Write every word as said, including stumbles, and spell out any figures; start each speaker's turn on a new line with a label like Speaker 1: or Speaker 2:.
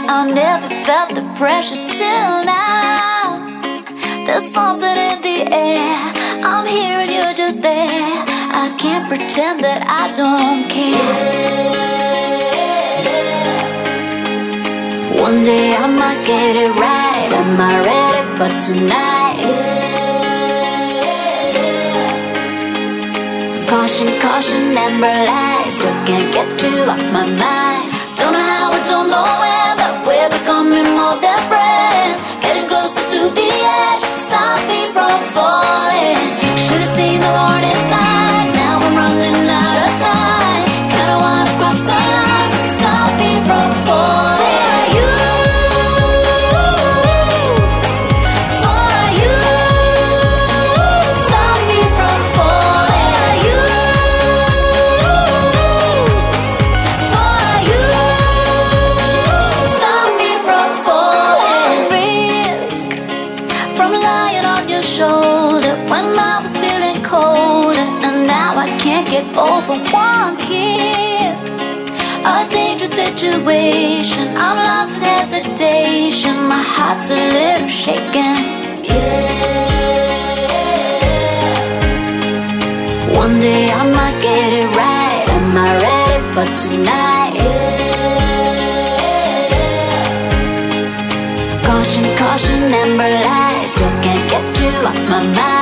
Speaker 1: I never felt the pressure till now. There's something in the air. I'm here and you're just there. I can't pretend that I don't care. One day I might get it right. Am I ready for tonight? Caution, caution, amber lights. Still can't get you off my mind. Don't know how, I don't know where, but we're becoming more than friends. Getting closer to the edge, stop me from falling. Should've seen the warning sign. Now I'm running out of time. Kinda wanna cross the line, but stop me from falling. Over one kiss, a dangerous situation. I'm lost in hesitation. My heart's a little shaken. Yeah. One day I might get it right. Am I ready for tonight? Yeah. Caution, caution, amber lights. Still can't get you off my mind.